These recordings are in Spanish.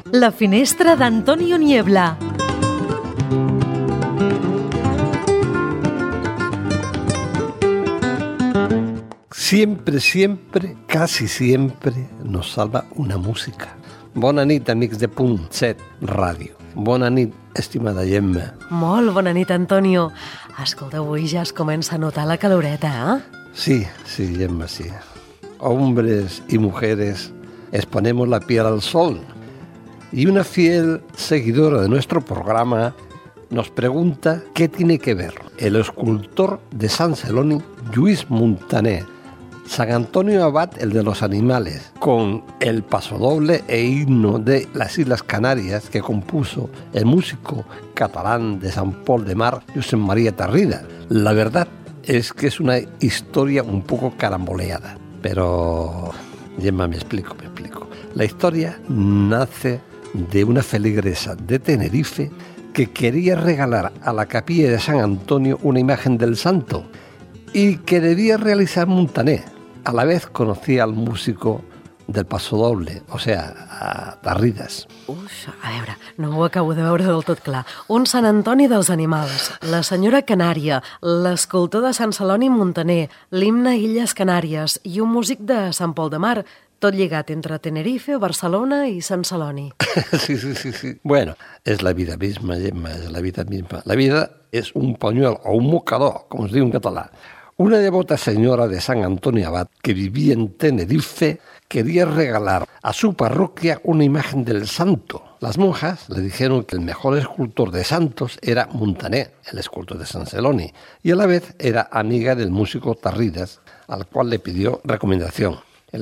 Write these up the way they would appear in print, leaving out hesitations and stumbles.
La finestra d'Antonio Niebla. Siempre, casi siempre nos salva una música. Bona nit, amics de Punt 7 Ràdio. Bona nit, estimada Gemma. Molt bona nit, Antonio. Escolta, avui ja es comença a notar la caloreta, ¿eh? Sí, Gemma, sí. Hombres y mujeres exponemos la piel al sol. Y una fiel seguidora de nuestro programa nos pregunta qué tiene que ver el escultor de Sant Celoni, Lluís Muntaner, San Antonio Abad, el de los animales, con el pasodoble e himno de las Islas Canarias que compuso el músico catalán de Sant Pol de Mar, Josep María Tarrida. La verdad es que es una historia un poco caramboleada, pero Gemma, me explico. La historia nace de una feligresa de Tenerife que quería regalar a la capilla de San Antonio una imagen del santo y que debía realizar Muntaner. A la vez conocía al músico del pasodoble, o sea, a Tarridas. A veure, no ho acabo de veure del tot clar. Un Sant Antoni dels animals, la senyora Canària, l'escultor de Sant Celoni Muntaner, l'himne Illes Canàries i un músic de Sant Pol de Mar, tot lligat entre Tenerife, Barcelona i Sant Celoni. Sí. Bueno, es la vida misma, Gemma, es la vida misma. La vida es un pañuelo o un mocador, como se dice en catalán. Una devota señora de San Antonio Abad, que vivía en Tenerife, quería regalar a su parroquia una imagen del santo. Las monjas le dijeron que el mejor escultor de santos era Muntaner, el escultor de Sant Celoni, y a la vez era amiga del músico Tarridas, al cual le pidió recomendación.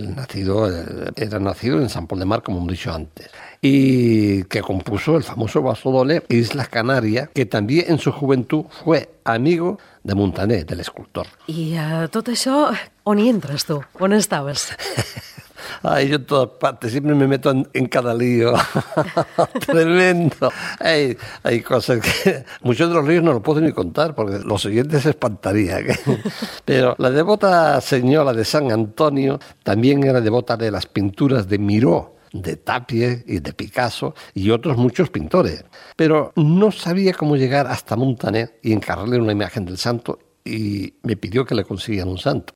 Era nacido en Sant Pol de Mar, como hemos dicho antes, y que compuso el famoso pasodoble Islas Canàries, que también en su juventud fue amigo de Muntaner, del escultor. I tot això, on hi entres tu? On estaves? Ay, yo en todas partes, siempre me meto en cada lío. Tremendo. Hay cosas que... Muchos de los líos no los puedo ni contar, porque los siguientes se espantarían. Pero la devota señora de San Antonio también era devota de las pinturas de Miró, de Tapies y de Picasso y otros muchos pintores. Pero no sabía cómo llegar hasta Muntaner y encargarle una imagen del santo, y me pidió que le consiguieran un santo.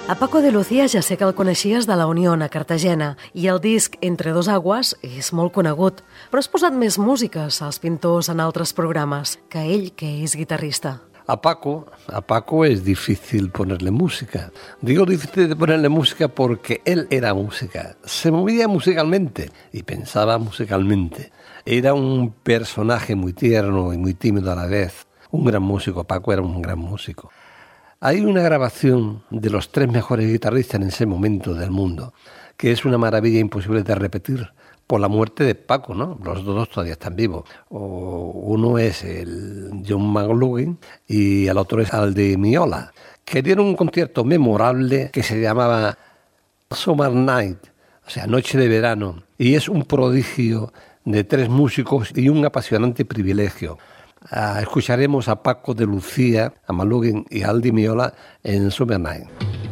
A Paco de Lucía ja sé que el coneixies de la Unión a Cartagena i el disc Entre dos aguas és molt conegut, però has posat més músiques als pintors en altres programes que ell, que és guitarrista. A Paco es difícil ponerle música. Digo difícil de ponerle música porque él era música. Se movía musicalmente y pensaba musicalmente. Era un personaje muy tierno y muy tímido a la vez. Un gran músico, Paco era un gran músico. Hay una grabación de los 3 mejores guitarristas en ese momento del mundo, que es una maravilla imposible de repetir por la muerte de Paco, ¿no? Los dos todavía están vivos. Uno es el John McLaughlin y el otro es Aldi Meola, que dieron un concierto memorable que se llamaba Summer Night, o sea, Noche de Verano, y es un prodigio de 3 músicos y un apasionante privilegio. Escucharemos a Paco de Lucía, a McLaughlin y a Aldi Meola en Summer Night.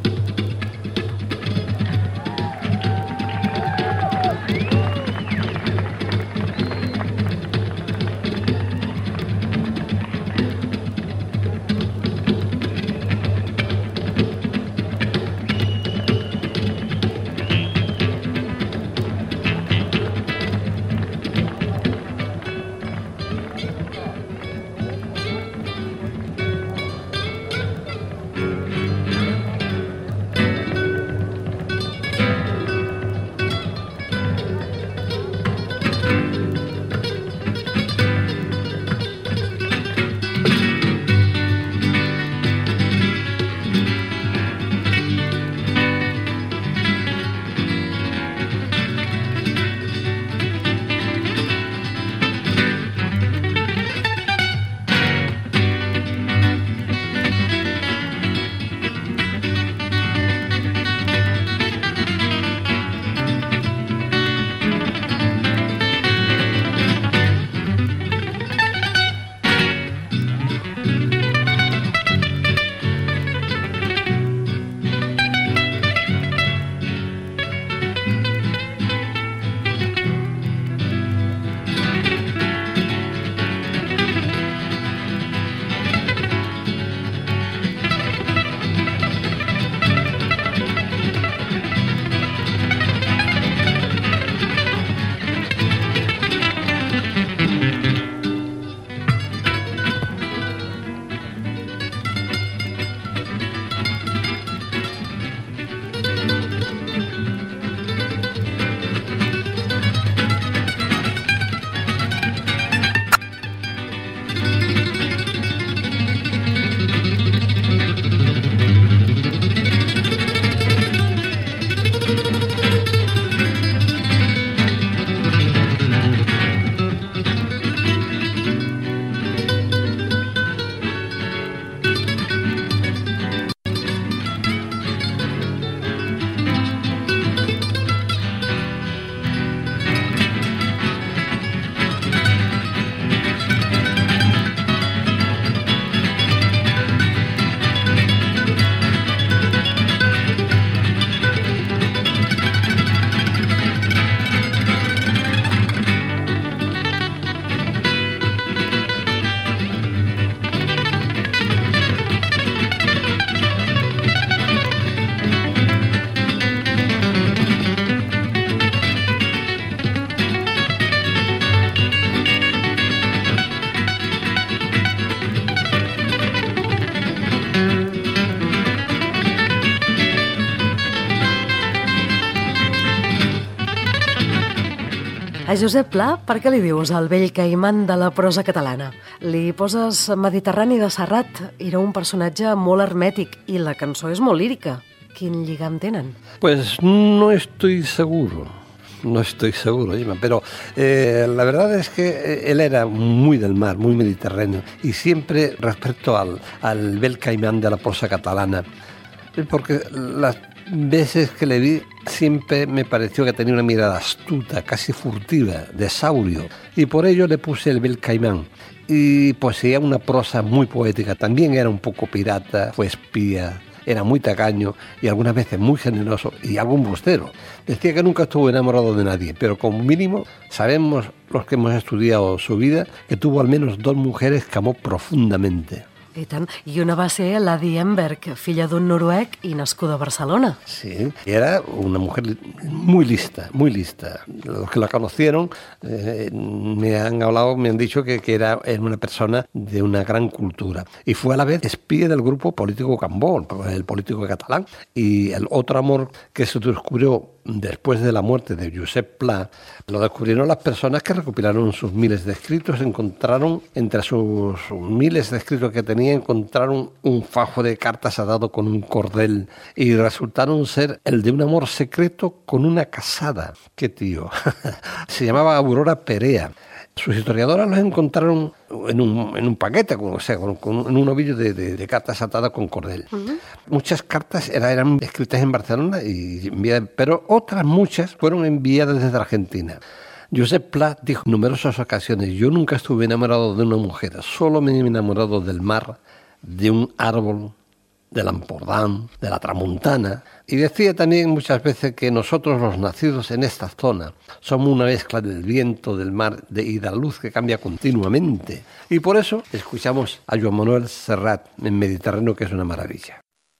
A Josep Pla, per què li dius el vell caimán de la prosa catalana? Li poses Mediterrani de Serrat, era un personatge molt hermètic i la cançó és molt lírica. Quin lligam tenen? Pues no estoy seguro, Gemma, pero la verdad es que él era muy del mar, muy mediterráneo, y siempre respecto al bel caimán de la prosa catalana, porque las veces que le vi siempre me pareció que tenía una mirada astuta, casi furtiva, de saurio, y por ello le puse el bel caimán. Y poseía una prosa muy poética, también era un poco pirata, fue espía, era muy tacaño y algunas veces muy generoso y algo embustero. Decía que nunca estuvo enamorado de nadie, pero como mínimo sabemos los que hemos estudiado su vida que tuvo al menos 2 mujeres que amó profundamente. I tant. I una va ser la Dienberg, filla d'un noruec i nascuda a Barcelona. Sí, era una mujer muy lista, muy lista. Los que la conocieron me han dicho que era una persona de una gran cultura. Y fue a la vez espía del grupo político Cambó, el político catalán. Y el otro amor que se descubrió después de la muerte de Josep Pla, lo descubrieron las personas que recopilaron sus miles de escritos. Encontraron, entre sus miles de escritos que tenía, encontraron un fajo de cartas atado con un cordel y resultaron ser el de un amor secreto con una casada. ¡Qué tío! Se llamaba Aurora Perea. Sus historiadoras los encontraron en un paquete, en un ovillo de cartas atadas con cordel. Uh-huh. Muchas cartas eran escritas en Barcelona, pero otras muchas fueron enviadas desde Argentina. Josep Pla dijo en numerosas ocasiones: yo nunca estuve enamorado de una mujer, solo me he enamorado del mar, de un árbol, del Ampordán, de la Tramuntana. Y decía también muchas veces que nosotros, los nacidos en esta zona, somos una mezcla del viento, del mar y de la luz que cambia continuamente. Y por eso escuchamos a Joan Manuel Serrat en Mediterráneo, que es una maravilla.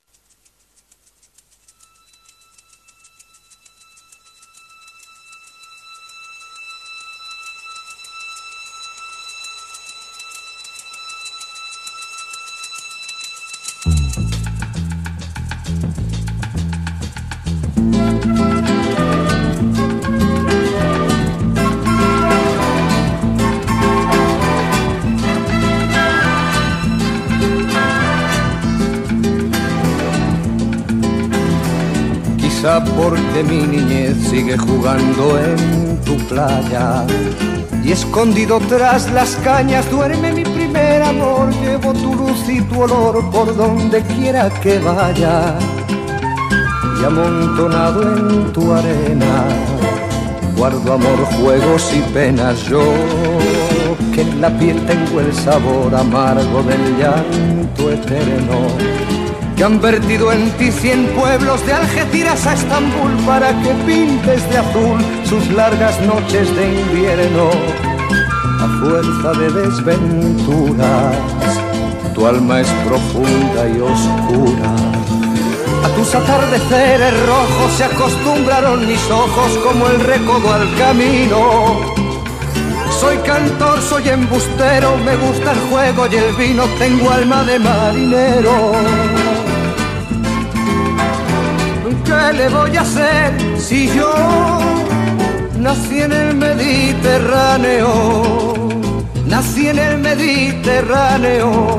Porque mi niñez sigue jugando en tu playa y escondido tras las cañas duerme mi primer amor. Llevo tu luz y tu olor por donde quiera que vaya y amontonado en tu arena guardo amor, juegos y penas. Yo que en la piel tengo el sabor amargo del llanto eterno, que han vertido en ti 100 pueblos de Algeciras a Estambul para que pintes de azul sus largas noches de invierno. A fuerza de desventuras, tu alma es profunda y oscura. A tus atardeceres rojos se acostumbraron mis ojos como el recodo al camino. Soy cantor, soy embustero, me gusta el juego y el vino, tengo alma de marinero. ¿Qué le voy a hacer si yo nací en el Mediterráneo? Nací en el Mediterráneo.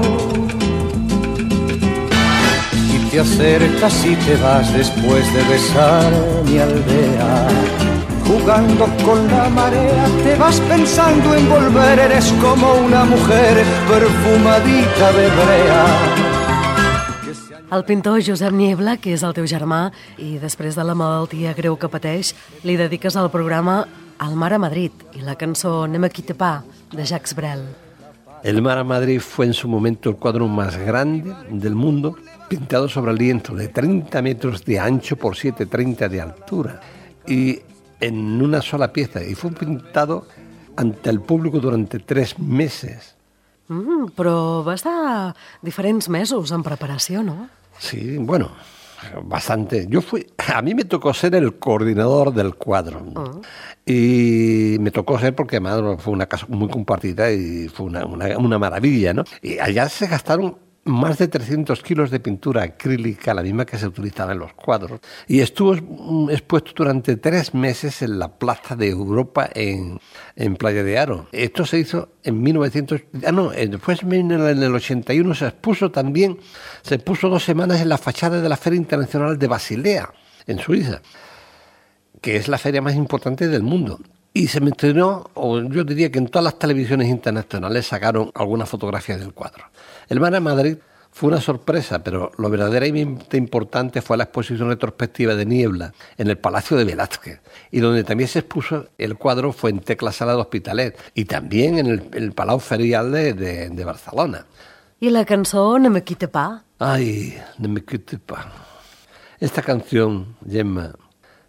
Y te acercas y te vas después de besar mi aldea. Jugando con la marea, te vas pensando en volver. Eres como una mujer perfumadita de brea. El pintor Josep Niebla, que és el teu germà, i després de la malaltia greu que pateix, li dediques al programa El mar a Madrid y la cançó Ne me quitte pas, de Jacques Brel. El mar a Madrid fue en su momento el cuadro más grande del mundo, pintado sobre el lienzo de 30 metros de ancho por 7,30 de altura, y en una sola pieza, y fue pintado ante el público durante 3 meses. Però va estar diferents mesos en preparació, ¿no? Sí, bueno, bastante. A mí me tocó ser el coordinador del cuadro. Y me tocó ser porque además fue una casa muy compartida y fue una maravilla, ¿no? Y allá se gastaron más de 300 kilos de pintura acrílica, la misma que se utilizaba en los cuadros, y estuvo expuesto durante 3 meses en la Plaza de Europa en Playa de Aro. Esto se hizo en después en el 81 se puso 2 semanas en la fachada de la Feria Internacional de Basilea, en Suiza, que es la feria más importante del mundo. Y se me estrenó, o yo diría que en todas las televisiones internacionales sacaron alguna fotografía del cuadro. El mar a Madrid fue una sorpresa, pero lo verdaderamente importante fue la exposición retrospectiva de Niebla en el Palacio de Velázquez, y donde también se expuso el cuadro fue en Tecla Sala de Hospitalet, y también en el Palau Ferial de Barcelona. ¿Y la cançó Ne me quitte pas? Ay, Ne me quitte pas. Esta canción, Gemma,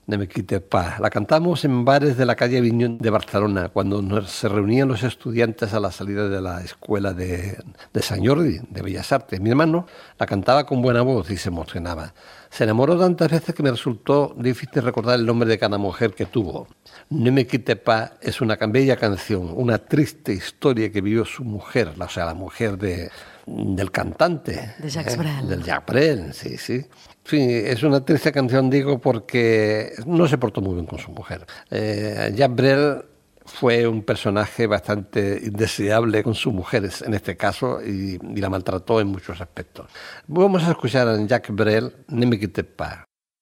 Ne me quites pas. La cantamos en bares de la calle Aviñón de Barcelona, cuando se reunían los estudiantes a la salida de la escuela de Sant Jordi, de Bellas Artes. Mi hermano la cantaba con buena voz y se emocionaba. Se enamoró tantas veces que me resultó difícil recordar el nombre de cada mujer que tuvo. Ne me quites pas es una bella canción, una triste historia que vivió su mujer, o sea, la mujer del cantante. De Jacques Brel. Del Jacques Brel, sí, sí. Sí, es una triste canción, digo, porque no se portó muy bien con su mujer. Jacques Brel fue un personaje bastante indeseable con sus mujeres, en este caso, y la maltrató en muchos aspectos. Vamos a escuchar a Jacques Brel, Ne me quites pas.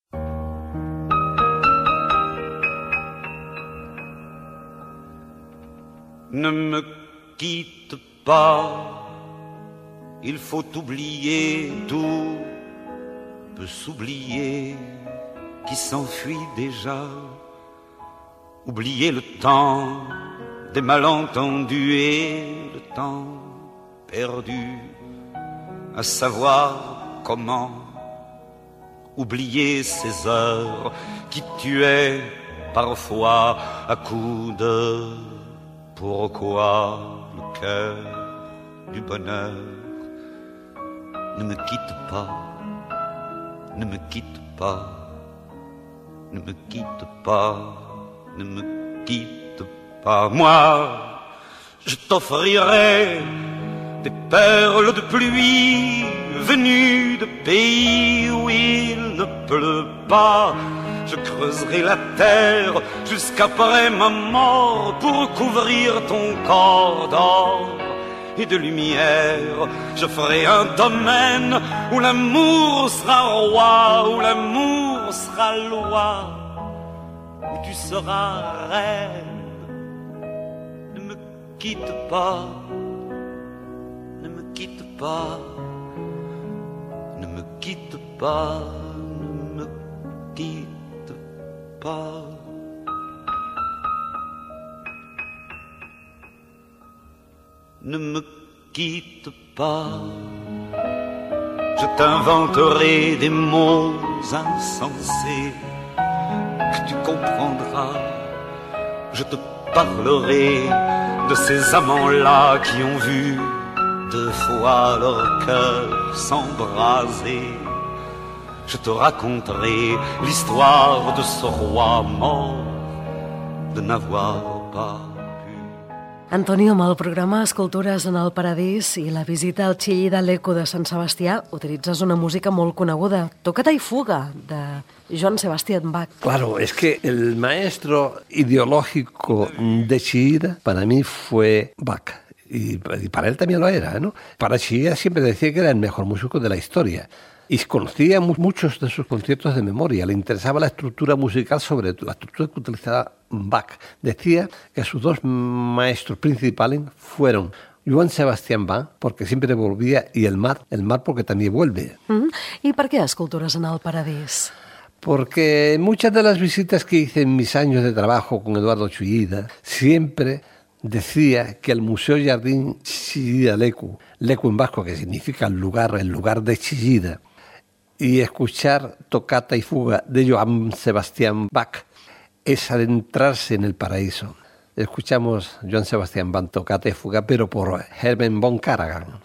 Ne me quitte pas, il faut oublier tout. Peut s'oublier qui s'enfuit déjà, oublier le temps des malentendus et le temps perdu, à savoir comment oublier ces heures qui tuaient parfois à coups de pourquoi le cœur du bonheur ne me quitte pas. Ne me quitte pas, ne me quitte pas, ne me quitte pas. Moi, je t'offrirai des perles de pluie venues de pays où il ne pleut pas. Je creuserai la terre jusqu'après ma mort pour couvrir ton corps d'or et de lumière. Je ferai un domaine où l'amour sera roi, où l'amour sera loi, où tu seras reine. Ne me quitte pas, ne me quitte pas, ne me quitte pas, ne me quitte pas. Ne me quitte pas, je t'inventerai des mots insensés que tu comprendras. Je te parlerai de ces amants-là qui ont vu 2 fois leur cœur s'embraser. Je te raconterai l'histoire de ce roi mort de n'avoir pas. Antoni, amb el programa Escultures en el Paradís i la visita al Chilli de l'Eco de Sant Sebastià, utilitzes una música molt coneguda, Toccata y fuga, de Johann Sebastian Bach. Claro, es que el maestro ideológico de Chillida para mí fue Bach. Y para él también lo era, ¿no? Para Chillida siempre decía que era el mejor músico de la historia. Y conocía muchos de sus conciertos de memoria. Le interesaba la estructura musical, sobre todo la estructura que utilizaba Bach. Decía que sus 2 maestros principales fueron Johann Sebastian Bach, porque siempre volvía, y el mar porque también vuelve. ¿Y per què Escultures en el Paradís? Porque muchas de las visitas que hice en mis años de trabajo con Eduardo Chillida, siempre decía que el Museo Jardín Chillida Leku en vasco, que significa el lugar de Chillida, y escuchar Toccata y fuga de Johann Sebastian Bach es adentrarse en el paraíso. Escuchamos Johann Sebastian Bach, Toccata y fuga, pero por Hermann von Karajan.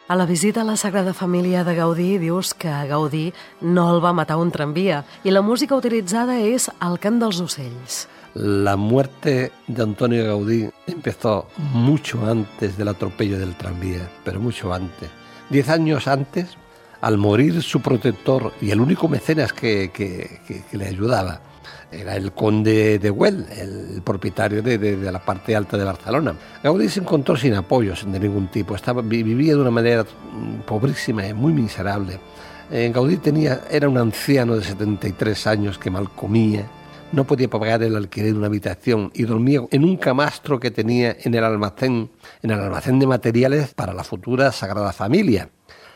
A la visita a la Sagrada Família de Gaudí dius que a Gaudí no el va matar un tramvia i la música utilitzada és el cant dels ocells. La muerte de Antonio Gaudí empezó mucho antes del atropello del tranvía, pero mucho antes. 10 años antes, al morir su protector y el único mecenas que le ayudaba, era el conde de Güell, el propietario de la parte alta de Barcelona. Gaudí se encontró sin apoyos de ningún tipo, vivía de una manera pobrísima y muy miserable. Gaudí era un anciano de 73 años que mal comía, no podía pagar el alquiler de una habitación y dormía en un camastro que tenía en el almacén de materiales para la futura Sagrada Familia.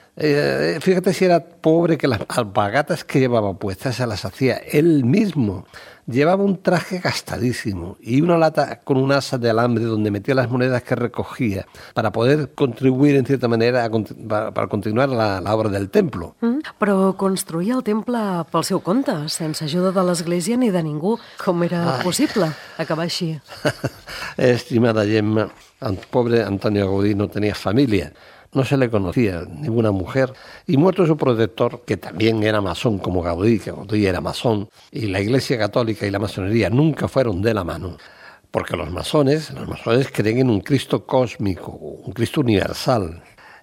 Fíjate si era pobre, que las alpargatas que llevaba puestas se las hacía él mismo. Llevaba un traje gastadísimo y una lata con un asa de alambre donde metía las monedas que recogía para poder contribuir en cierta manera para continuar la obra del templo. Però construïa el temple pel seu compte, sense ajuda de l'Església ni de ningú. Com era possible acabar així? Estimada Gemma, pobre Antonio Gaudí no tenía familia. No se le conocía ninguna mujer, y muerto su protector, que también era masón como Gaudí, que Gaudí era masón, y la Iglesia Católica y la masonería nunca fueron de la mano, porque los masones creen en un Cristo cósmico, un Cristo universal.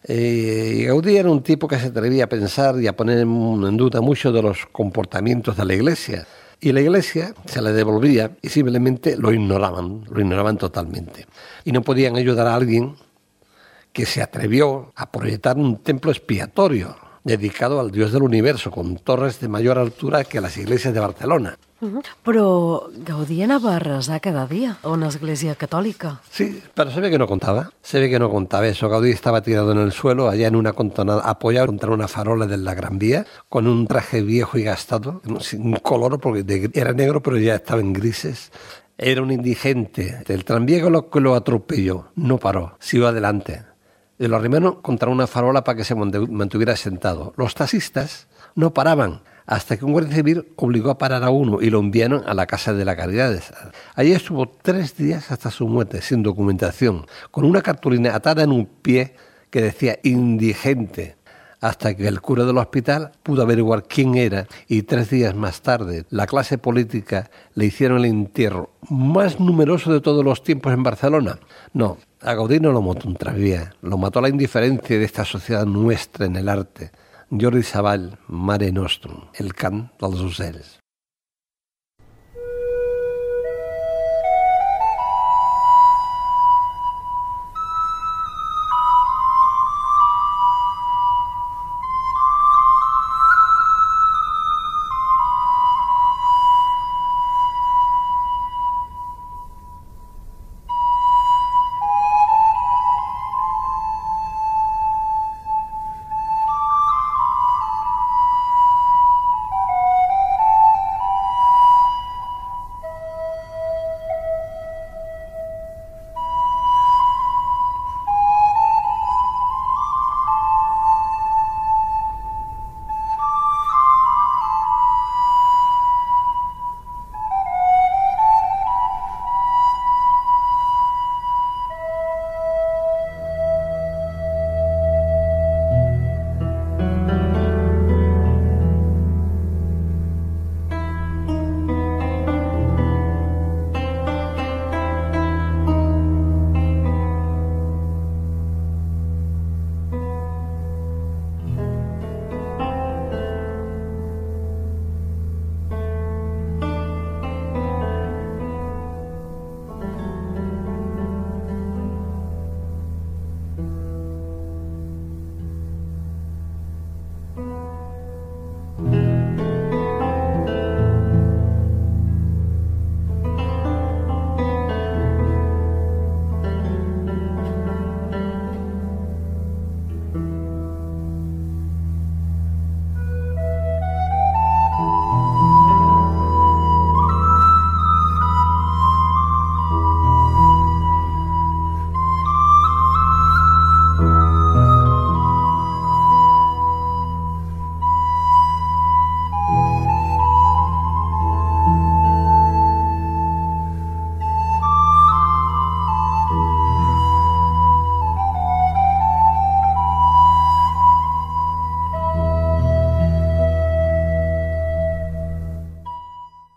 Y Gaudí era un tipo que se atrevía a pensar y a poner en duda muchos de los comportamientos de la Iglesia. Y la Iglesia se le devolvía y simplemente lo ignoraban totalmente. Y no podían ayudar a alguien que se atrevió a proyectar un templo expiatorio dedicado al Dios del universo, con torres de mayor altura que las iglesias de Barcelona. Però Gaudí anava a resar cada dia a una església catòlica. Sí, pero se ve que no contaba eso. Gaudí estaba tirado en el suelo, allá en una contonada, apoyado contra una farola de la Gran Vía, con un traje viejo y gastado, sin color, porque era negro, pero ya estaba en grises. Era un indigente. El tranvía que lo atropelló no paró, siguió adelante. Y lo arrimaron contra una farola para que se mantuviera sentado. Los taxistas no paraban hasta que un guardia civil obligó a parar a uno y lo enviaron a la Casa de la Caridad. Allí estuvo 3 días hasta su muerte, sin documentación, con una cartulina atada en un pie que decía indigente, hasta que el cura del hospital pudo averiguar quién era, y 3 días más tarde la clase política le hicieron el entierro más numeroso de todos los tiempos en Barcelona. No, a Gaudí no lo mató un tranvía, lo mató la indiferencia de esta sociedad nuestra en el arte. Jordi Savall, Mare Nostrum, el cant dels ocells.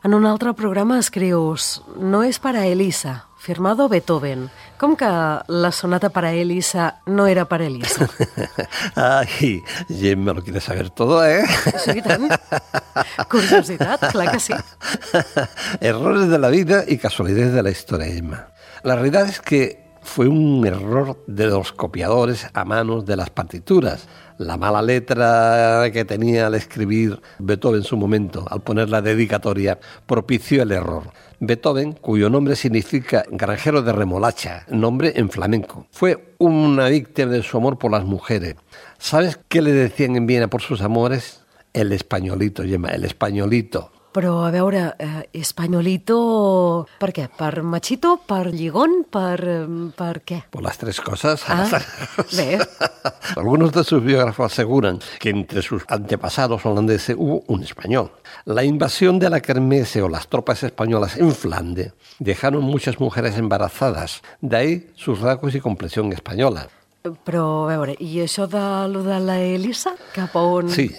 En un altre programa escrius «No és para Elisa, firmado Beethoven». Com que la sonata para Elisa no era para Elisa? Ay, Gemma, lo quieres saber todo, ¿eh? Sí, i tant. Curiositat, clar que sí. Errores de la vida y casualidades de la historia, Gemma. La realidad es que fue un error de los copiadores a manos de las partituras. La mala letra que tenía al escribir Beethoven en su momento, al poner la dedicatoria, propició el error. Beethoven, cuyo nombre significa granjero de remolacha, nombre en flamenco, fue una víctima de su amor por las mujeres. ¿Sabes qué le decían en Viena por sus amores? El españolito, Gemma, el españolito. Però, a veure, espanyolito... Per què? Per machito? Per lligón? Per què? Por las tres cosas. Bé. Algunos de sus biógrafos aseguran que entre sus antepasados holandeses hubo un español. La invasión de la kermesse o las tropas españolas en Flandes dejaron muchas mujeres embarazadas. De ahí sus rasgos y complexión española. Però, a veure, i això de lo de la Elisa? Cap a on... Sí,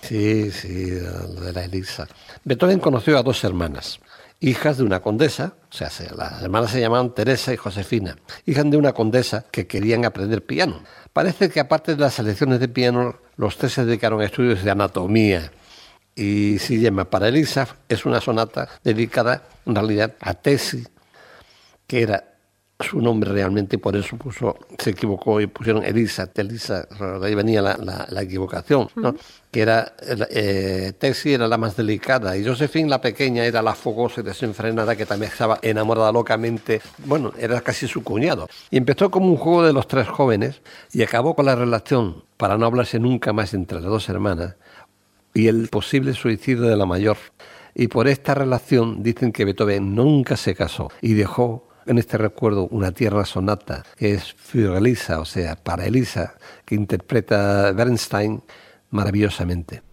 lo de la Elisa. Beethoven conoció a dos hermanas, hijas de una condesa, o sea, las hermanas se llamaban Teresa y Josefina, hijas de una condesa que querían aprender piano. Parece que aparte de las lecciones de piano, los tres se dedicaron a estudios de anatomía. Y se llama para Elisa, es una sonata dedicada en realidad a Tesi, que era su nombre realmente, por eso se equivocó y pusieron Elisa, Telisa, de ahí venía la equivocación, ¿no? Que era, Tesi era la más delicada y Josephine, la pequeña, era la fogosa y desenfrenada que también estaba enamorada locamente, bueno, era casi su cuñado. Y empezó como un juego de los tres jóvenes y acabó con la relación, para no hablarse nunca más entre las dos hermanas, y el posible suicidio de la mayor. Y por esta relación dicen que Beethoven nunca se casó y dejó en este recuerdo una tierna sonata que es für Elisa, o sea, para Elisa, que interpreta Bernstein maravillosamente.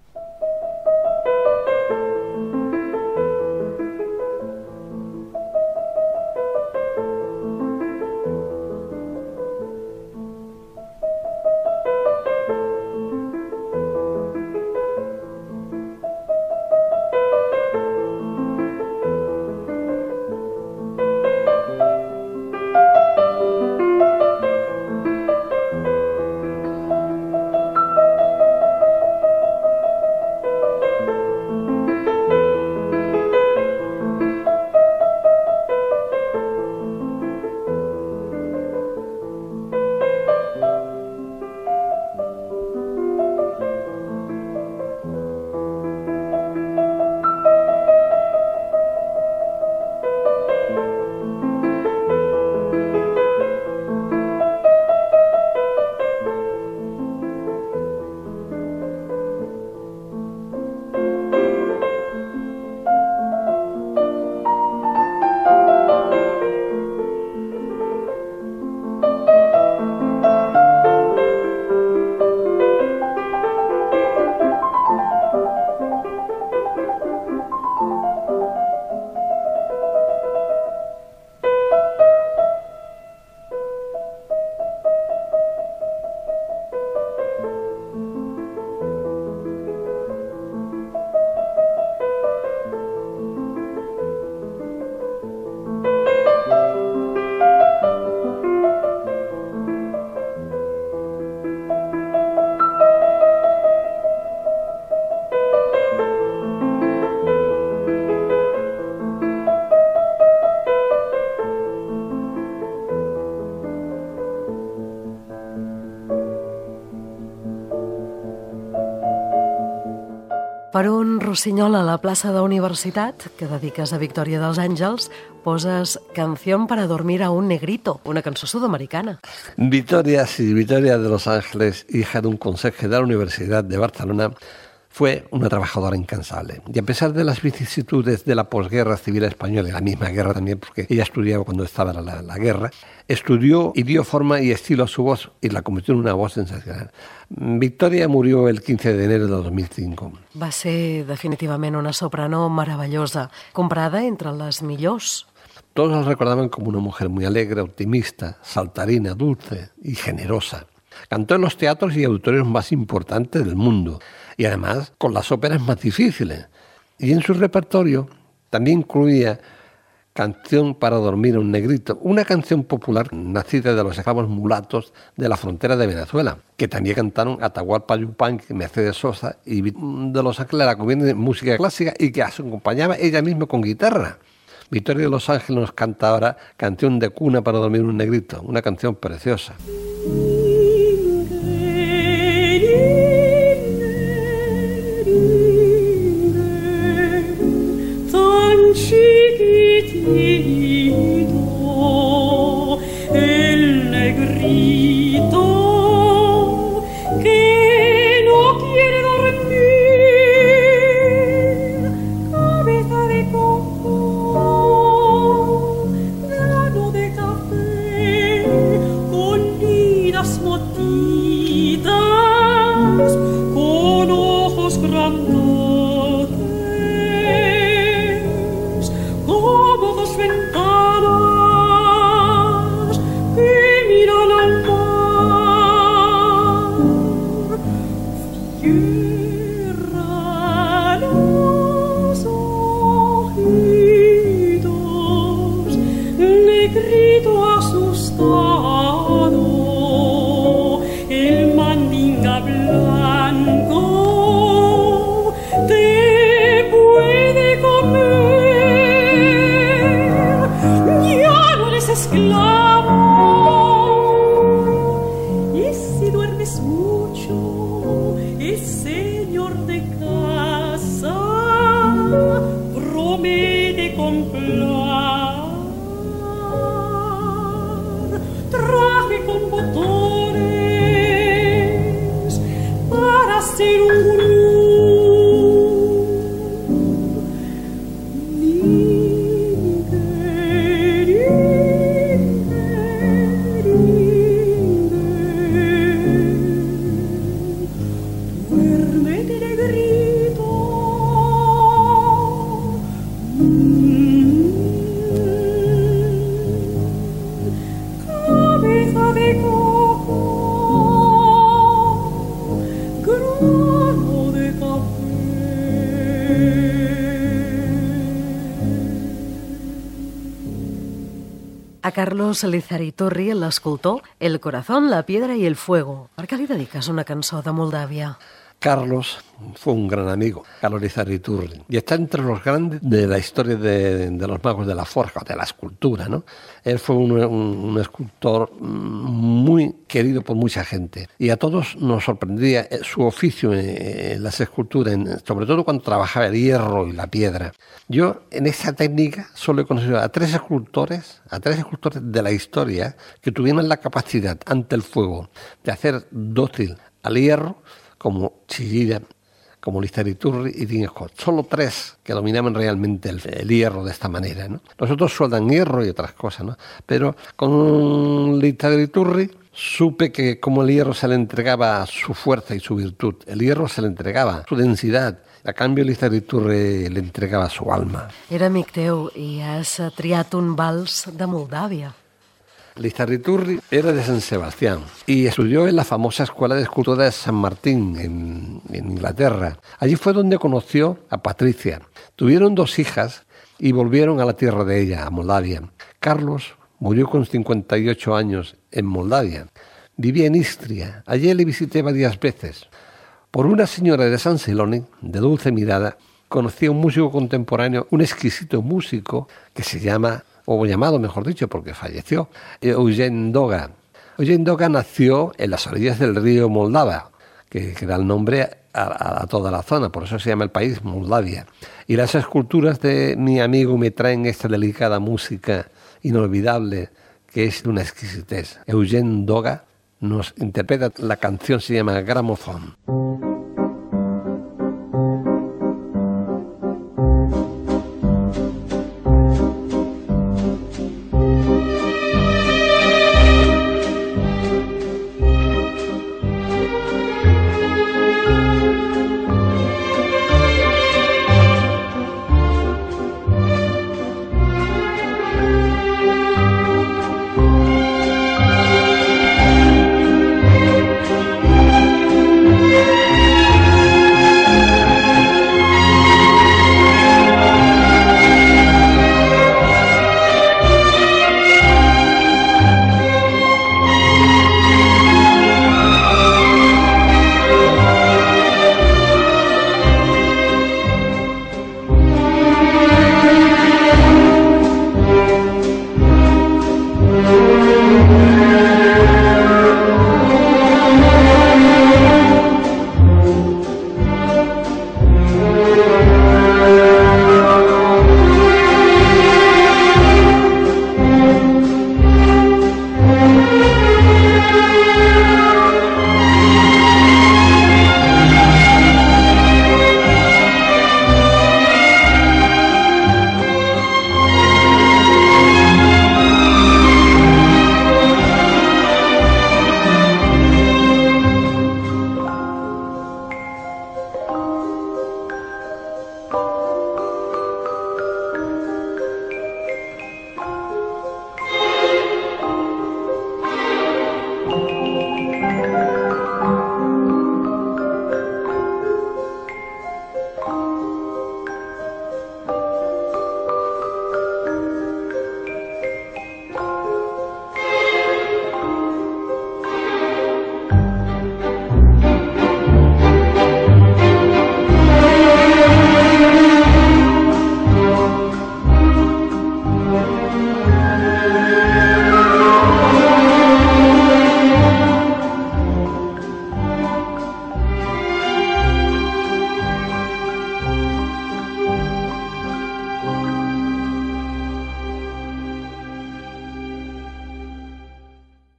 Per un rossinyol a la plaça de Universitat, que dediques a Victòria dels Àngels, poses Canción para dormir a un negrito, una cançó sud-americana. Victoria de los Ángeles, hija de un conserje de la Universidad de Barcelona, fue una trabajadora incansable. Y a pesar de las vicisitudes de la posguerra civil española y la misma guerra también, porque ella estudiaba cuando estaba la guerra, estudió y dio forma y estilo a su voz y la convirtió en una voz sensacional. Victoria murió el 15 de enero de 2005. Va ser definitivament una soprano meravellosa, comprada entre les millors. Todos la recordaban como una mujer muy alegre, optimista, saltarina, dulce y generosa. Cantó en los teatros y auditorios más importantes del mundo y además con las óperas más difíciles. Y en su repertorio También incluía Canción para dormir un negrito, una canción popular nacida de los esclavos mulatos de la frontera de Venezuela, que también cantaron Atahualpa Yupanqui, Mercedes Sosa y de Los Ángeles, la que de música clásica y que se acompañaba ella misma con guitarra. Victoria de Los Ángeles nos canta ahora Canción de cuna para dormir un negrito, una canción preciosa. El negrito que no quiere dormir, cabeza de coco, grano de café, con liras motitas, con ojos grandotes, como dos ventanas que miran al mar. Cierra los ojitos, negrito asustado, el mandinga blanco te puede comer. Ya no eres esclavo, y si duermes mucho es señor de casa, promete comprar traje con botones para ser un gurú. Duérmete, negrito. Cabeza de coco, grano de café. A Carlos Lizariturri, l'escultor, El corazón, la piedra y el fuego. Per què li dediques una cançó de Moldàvia? Carlos fue un gran amigo, Carlos Lizariturri, y está entre los grandes de la historia de los magos de la forja, de la escultura, ¿no? Él fue un escultor muy querido por mucha gente y a todos nos sorprendía su oficio en las esculturas, sobre todo cuando trabajaba el hierro y la piedra. Yo en esa técnica solo he conocido a tres escultores de la historia que tuvieron la capacidad ante el fuego de hacer dócil al hierro, como Chillida, como Lizariturri y Dean Scott. Solo tres que dominaban realmente el hierro de esta manera, ¿no? Los otros sueldan hierro y otras cosas, ¿no? Pero con Lizariturri supe que como el hierro se le entregaba su fuerza y su virtud, el hierro se le entregaba su densidad, a canvi Lizariturri le entregava su alma. Era amic teu i has triat un vals de Moldàvia. Lizariturri era de San Sebastián y estudió en la famosa Escuela de Escultura de San Martín en Inglaterra. Allí fue donde conoció a Patricia. Tuvieron 2 hijas y volvieron a la tierra de ella, a Moldavia. Carlos murió con 58 años en Moldavia. Vivía en Istria. Allí le visité varias veces. Por una señora de San Celoni, de dulce mirada, conocí a un músico contemporáneo, un exquisito músico que se llama, o llamado mejor dicho porque falleció, Eugen Doga. Eugen Doga nació en las orillas del río Moldava, que da el nombre a toda la zona, por eso se llama el país Moldavia. Y las esculturas de mi amigo me traen esta delicada música inolvidable que es de una exquisitez. Eugen Doga nos interpreta, la canción se llama Gramophone.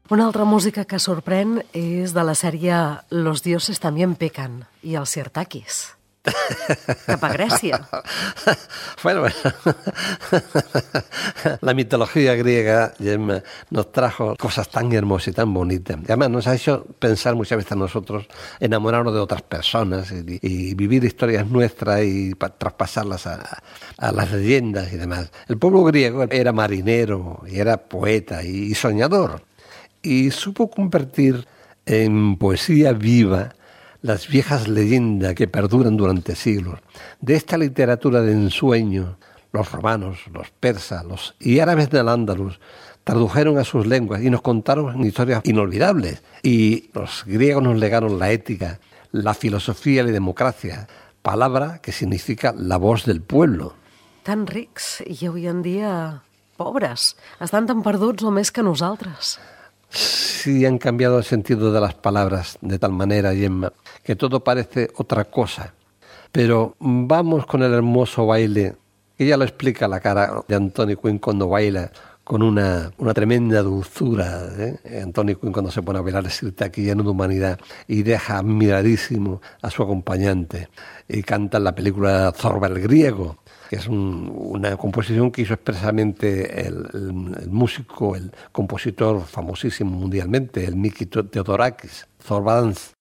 Una altra música que sorprèn és de la sèrie Los dioses también pecan i els sirtakis. Cap a Grècia. Bueno, la mitología griega, Gemma, nos trajo cosas tan hermosas y tan bonitas. Y además nos ha hecho pensar muchas veces a nosotros, enamorarnos de otras personas y vivir historias nuestras y traspasarlas a las leyendas y demás. El pueblo griego era marinero y era poeta y soñador. Y supo convertir en poesía viva las viejas leyendas que perduran durante siglos. De esta literatura de ensueño, los romanos, los persas, los y árabes del Andalus tradujeron a sus lenguas y nos contaron historias inolvidables. Y los griegos nos legaron la ética, la filosofía y la democracia, palabra que significa la voz del pueblo. Tan rics i avui en dia pobres. Estan tan perduts o més que nosaltres. Sí, han cambiado el sentido de las palabras de tal manera, Gemma, que todo parece otra cosa. Pero vamos con el hermoso baile, que ya lo explica la cara de Anthony Quinn cuando baila con una tremenda dulzura. Anthony Quinn cuando se pone a bailar el sirtaki lleno de humanidad y deja admiradísimo a su acompañante. Y canta en la película Zorba el griego, que es una composición que hizo expresamente el músico, el compositor famosísimo mundialmente, el Miki Theodorakis, Zorbadance.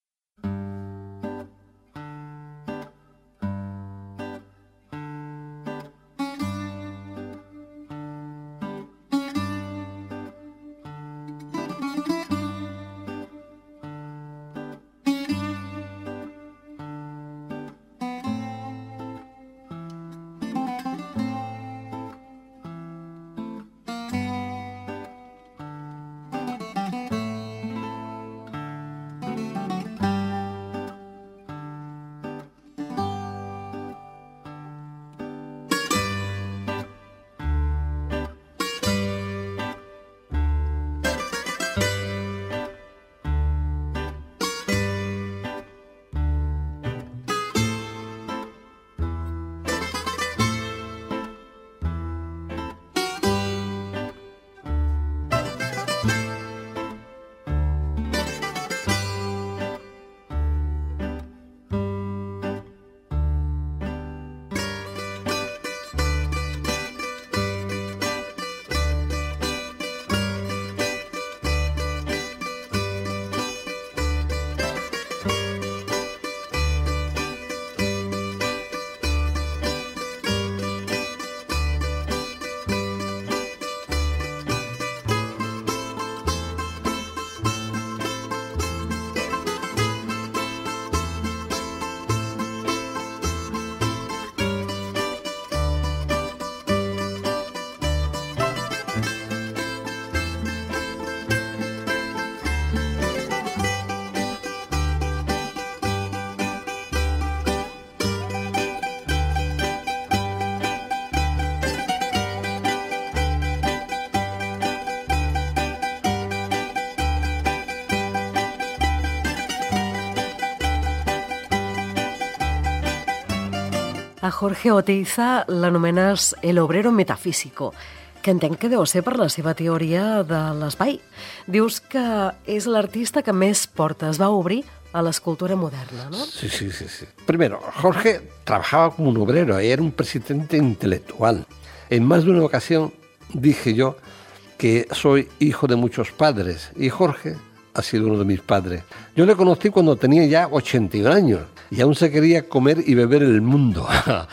A Jorge Oteiza l'anomenes el obrero metafísico, que entenc que deu ser per la seva teoria de l'espai. Dius que és l'artista que més portes va obrir a l'escultura moderna, ¿no? Sí. Primero, Jorge trabajaba como un obrero, era un presidente intelectual. En más de una ocasión dije yo que soy hijo de muchos padres y Jorge ha sido uno de mis padres. Yo le conocí cuando tenía ya 81 años y aún se quería comer y beber el mundo.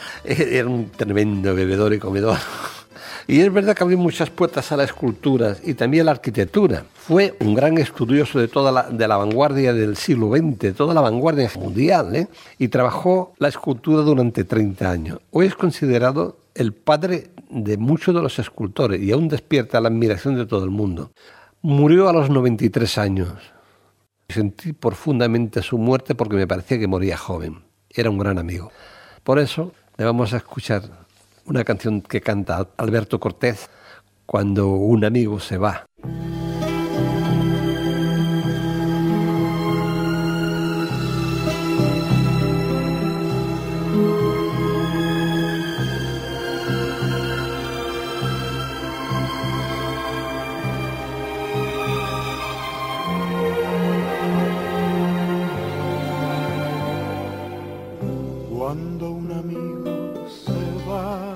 Era un tremendo bebedor y comedor. Y es verdad que abrió muchas puertas a la escultura y también a la arquitectura. Fue un gran estudioso de la vanguardia del siglo XX, toda la vanguardia mundial, y trabajó la escultura durante 30 años. Hoy es considerado el padre de muchos de los escultores y aún despierta la admiración de todo el mundo. Murió a los 93 años. Sentí profundamente su muerte porque me parecía que moría joven. Era un gran amigo. Por eso le vamos a escuchar una canción que canta Alberto Cortés cuando un amigo se va. Cuando un amigo se va,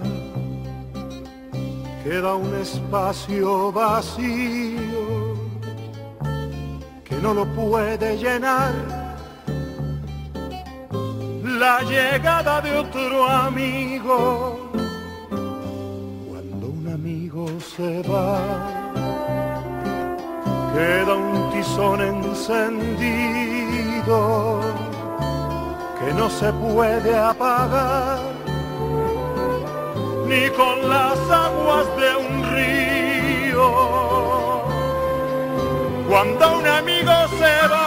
queda un espacio vacío que no lo puede llenar la llegada de otro amigo. Cuando un amigo se va, queda un tizón encendido que no se puede apagar ni con las aguas de un río. Cuando un amigo se va,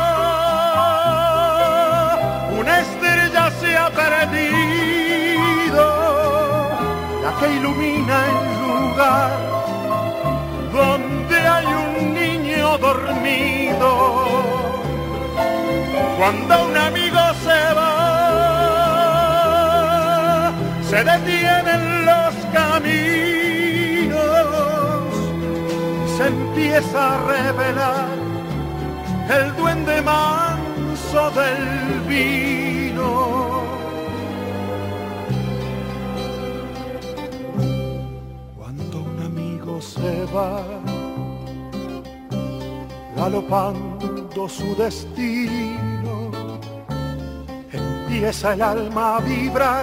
una estrella se ha perdido, la que ilumina el lugar donde hay un niño dormido. Cuando un amigo se va, se detienen los caminos y se empieza a revelar el duende manso del vino. Cuando un amigo se va, galopando su destino, empieza el alma a vibrar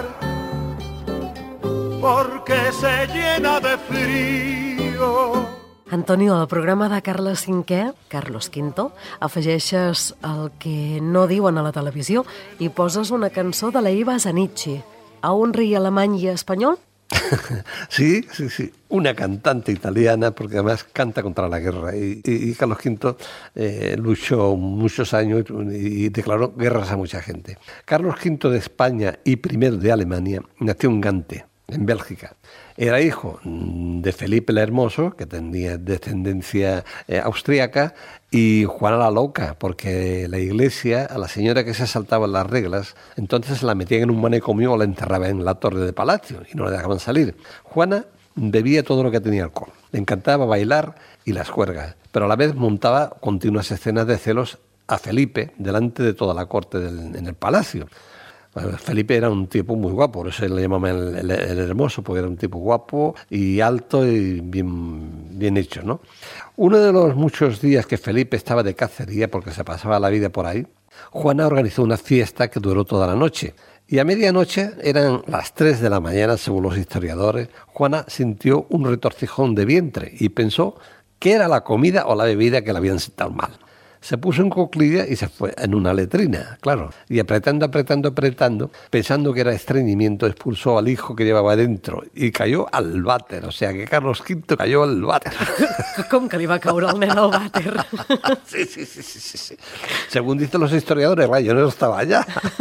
porque se llena de frío. Antonio, al programa de Carles V, Carlos V, afegeixes el que no diuen a la televisió i poses una cançó de la Iva Zanicchi. A un rei alemany i espanyol? Sí, una cantante italiana, porque además canta contra la guerra. Y Carlos V luchó muchos años y declaró guerras a mucha gente. Carlos V de España y I de Alemania nació en Gante, en Bélgica. Era hijo de Felipe el Hermoso, que tenía descendencia austríaca, y Juana la Loca, porque la iglesia, a la señora que se saltaba las reglas, entonces la metían en un manicomio o la enterraban en la torre de palacio y no la dejaban salir. Juana bebía todo lo que tenía alcohol. Le encantaba bailar y las juergas, pero a la vez montaba continuas escenas de celos a Felipe delante de toda la corte en el palacio. Felipe era un tipo muy guapo, por eso le llamaban el Hermoso, porque era un tipo guapo y alto y bien hecho, ¿no? Uno de los muchos días que Felipe estaba de cacería, porque se pasaba la vida por ahí, Juana organizó una fiesta que duró toda la noche. Y a medianoche, eran las 3 de la mañana, según los historiadores, Juana sintió un retorcijón de vientre y pensó que era la comida o la bebida que le habían sentado mal. Se puso en cuclillas y se fue en una letrina, claro. Y apretando, pensando que era estreñimiento, expulsó al hijo que llevaba dentro y cayó al váter. O sea, que Carlos V cayó al váter. Com que li va caure el nen al vàter? Sí. Según dicen los historiadores, yo no estaba allá.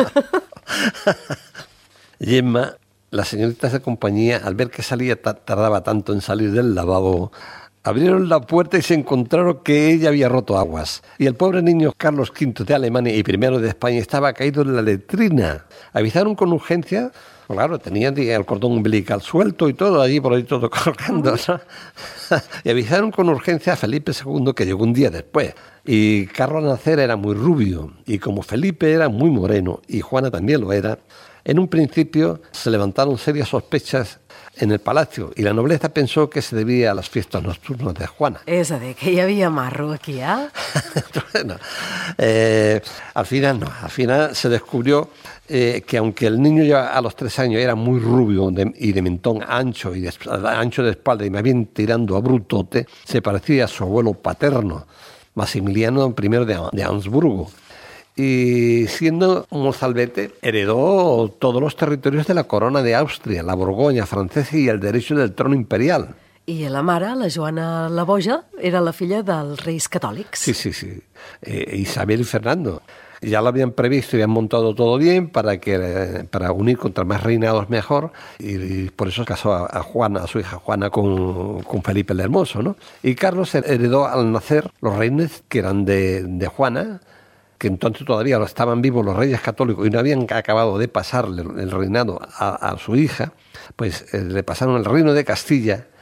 Gemma, las señoritas de compañía, al ver que tardaba tanto en salir del lavabo, abrieron la puerta y se encontraron que ella había roto aguas. Y el pobre niño Carlos V de Alemania y I de España estaba caído en la letrina. Avisaron con urgencia, claro, tenían el cordón umbilical suelto y todo, allí por ahí todo colgando, ¿no? Y avisaron con urgencia a Felipe II, que llegó un día después. Y Carlos al nacer era muy rubio, y como Felipe era muy moreno, y Juana también lo era, en un principio se levantaron serias sospechas en el palacio, y la nobleza pensó que se debía a las fiestas nocturnas de Juana. És a dir, que hi havia marro aquí, Bueno, al final no. Al final se descubrió que aunque el niño ya a los 3 años era muy rubio y de mentón ancho y ancho de espalda y más bien tirando a brutote, se parecía a su abuelo paterno, Maximiliano I de Habsburgo. Y siendo un mozalbete, heredó todos los territorios de la corona de Austria, la Borgoña francesa y el derecho del trono imperial. I la mare, la Joana la Boja, era la filla dels reis catòlics. Sí. Isabel y Fernando. Ya lo habían previsto y habían montado todo bien para unir contra más reinados mejor, y por eso casó a Juana, a su hija Juana, con Felipe el Hermoso, ¿no? Y Carlos heredó al nacer los reinos que eran de Juana, que entonces todavía estaban vivos los reyes católicos y no habían acabado de pasarle el reinado a su hija, pues le pasaron el reino de Castilla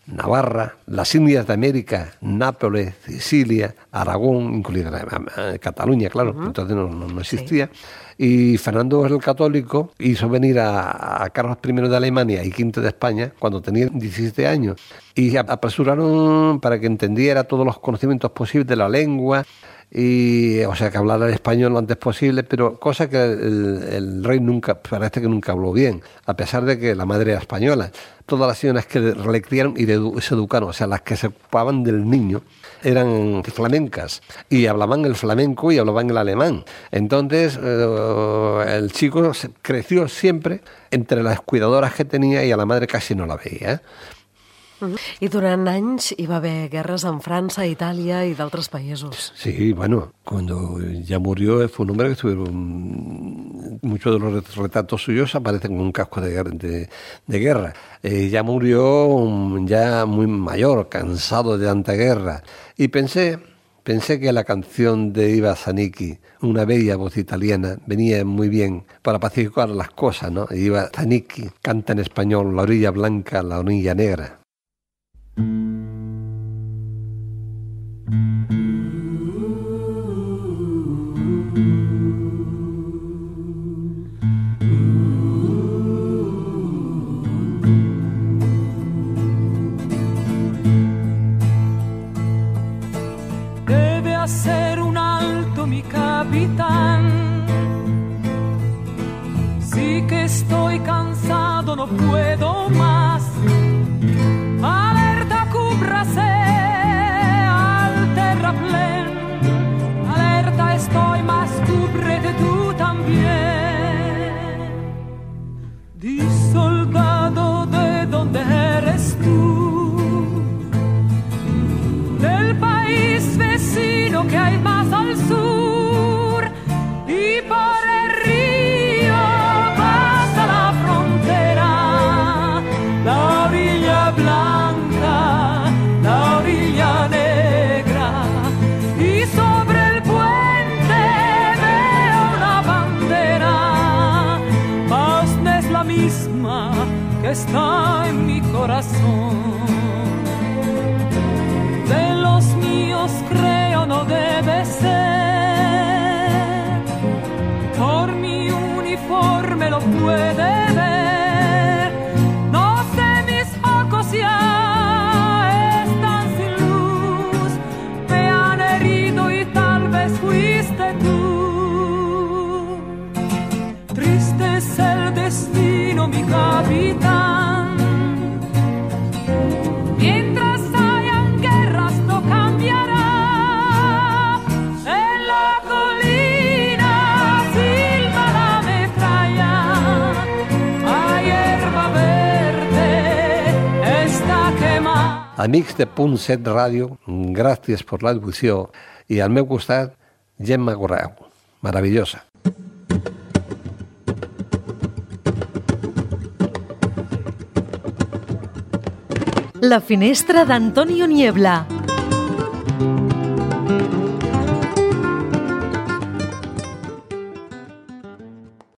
Navarra, las Indias de América, Nápoles, Sicilia, Aragón, incluida Cataluña, claro, entonces no existía. Sí. Y Fernando el Católico hizo venir a Carlos I de Alemania y V de España cuando tenía 17 años. Y apresuraron para que entendiera todos los conocimientos posibles de la lengua, y o sea que hablara el español lo antes posible, pero cosa que el rey parece que nunca habló bien, a pesar de que la madre era española. Todas las señoras que le criaron y se educaron, o sea, las que se ocupaban del niño, eran flamencas y hablaban el flamenco y hablaban el alemán. Entonces el chico creció siempre entre las cuidadoras que tenía y a la madre casi no la veía. I durant anys hi va haver guerres en França, Itàlia y d'altres països. Sí, bueno, cuando ya murió fue un hombre que estuvieron... Muchos de los retratos suyos aparecen con un casco de guerra. Ya murió ya muy mayor, cansado de tanta guerra. Y pensé que la canción de Iva Zanicchi, una bella voz italiana, venía muy bien para pacificar las cosas, ¿no? Iva Zanicchi canta en español La orilla blanca, la orilla negra. Debe hacer un alto mi capitán. Sí que estoy cansado, no puedo más. Alerta, cúbrase al terraplén. Alerta, estoy más, cúbrete tú también. Di, soldado, ¿de dónde eres tú? Del país vecino que hay más al sur. Y por el río pasa la frontera, la orilla blanca, la orilla negra. Y sobre el puente veo una bandera, mas no es la misma que está en mi corazón. De los míos creo no debe ser, por mi uniforme lo puede ver. No sé, mis ojos ya están sin luz, me han herido y tal vez fuiste tú. Triste es el destino, mi capitán. Mientras hayan guerras no cambiará. En la colina silba la metralla. La hierba verde está quemada. Amics de Punt Set Ràdio, gràcies per la devoció. I al meu costat, Gemma Correu, maravillosa. La finestra d'Antonio Niebla,